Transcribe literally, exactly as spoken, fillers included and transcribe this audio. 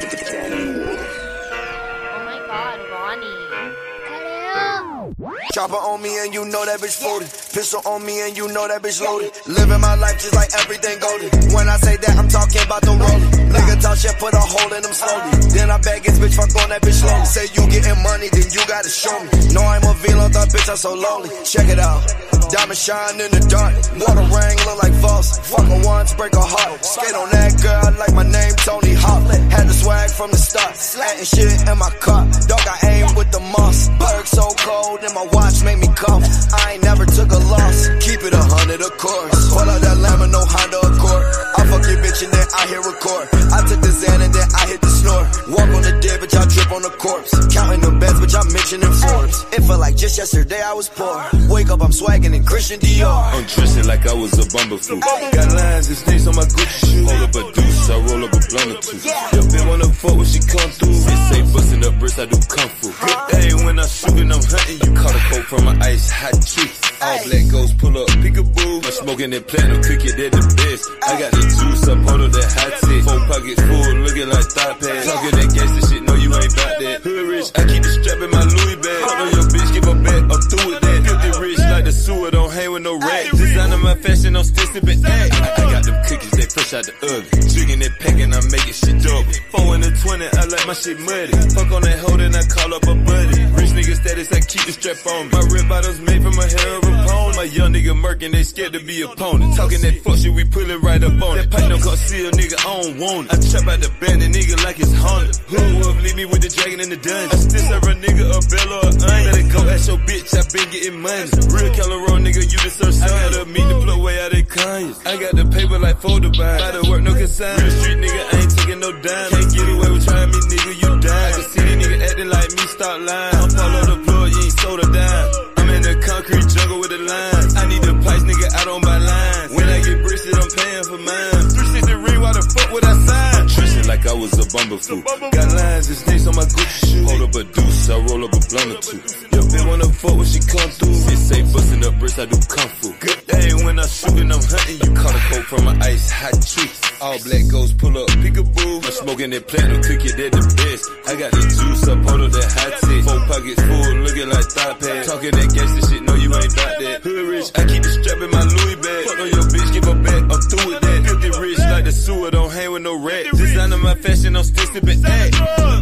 my god, Ronnie. Chopper on me and you know that bitch floated. Pistol on me and you know that bitch loaded. Living my life just like everything golden. When I say that, I'm talking about the rolling. Nigga talk shit, put a hole in them slowly. Then I bag his bitch, fuck on that bitch slowly. Say you getting money, then you gotta show me. No, I'm a villain, thought bitch, I'm so lonely. Check it out. Diamond shine in the dark. Water ring look like false. Fuck her once, break her heart. Skate on that girl like my name Tony Hawk. Had the swag from the start. Slatting shit in my car. Dog, I aim with the moss. Berg so cold and my watch made me cough. I ain't never took a loss. Keep it a hundred, of course. Pull out that Lambo, no Honda Accord. I fuck your bitch and then I hit record. I took the Xan and then I hit the snore. Walk on the dead, bitch, I trip on the corpse. Counting the beds, bitch, I'm mentioning Forbes. It felt like just yesterday I was poor. Wake up, I'm swagging in Christian Dior. I'm dressing like I was a bumblefoot. Got lines and stains on my Gucci shoe. Hold up a deuce, I roll up a blunt or two. Your bitch wanna fuck when she come through. Bitch say bustin' up bricks, I do kung fu. Good day when I'm shooting, I'm hunting. You caught a coat from my ice hot treat. All black ghosts pull up, peekaboo. I'm smoking that platinum cookie, they're the best. I got the juice up, hold up that hot tip. Four pockets full, looking like thigh pads. Talking that gangsta shit, no you ain't bout that. Hood rich, I keep the strap in my Louis bag. Fuck on your bitch, give her back, I'm through with that. Filthy rich like the sewer, don't hang with no rat. Designing my fashion, I'm still sipping act. I, I got them cookies, they fresh out the oven. Drinking that pack and I'm making shit double. Four in the twenty, I like my shit muddy. Fuck on that hoe, then I call up a buddy. Rich nigga status, I keep the strap on me. My red bottoms made from a hair of a pony. My young nigga murking, they scared to be opponent. Talking that fuck shit, we pull it right up on it. That pipe don't conceal, nigga, I don't want it. I trap out the band, and nigga like it's haunted. Who up, leave me with the dragon in the dungeon. I still serve a nigga a bell or a onion. Let it go, ask your bitch, I been getting money. Real Calero, nigga, you deserve something. I gotta meet the plug way out of Kanye. I got the paper like folder buy. By the work, no consign. Real street nigga, I ain't taking no dime. Can't get away with trying me, nigga, you die. I can see these nigga acting like me, stop lying. I'm follow the plug, you ain't sold a dime. I'm in the concrete jungle with the lines. I need the price, nigga, I don't buy lines. When I get bricks, I'm paying for mine. three sixty ring, why the fuck would I sign? Dressing like I was a bumblefoot. Got lines and stains on my Gucci shoe. Hold up a deuce, I roll up a blunt or two. Your bitch wanna fuck when she come through. Bitch say bustin' up bricks, I do kung fu. Good day when I'm shooting, I'm hunting. You caught a coat from my ice hot treat. All black ghosts pull up, peekaboo. I'm smoking that platinum cookie, they're the best. I got the juice up, hold up that hot tip. Four pockets full, looking like thigh pads. Talking that gangsta shit, no you ain't bout that. Hood rich, I keep the strap in my Louis bag. Fuck on your bitch, give her back, I'm through with that. Filthy rich like the sewer, don't hang with no rat. Designing my fashion, I'm still sipping act.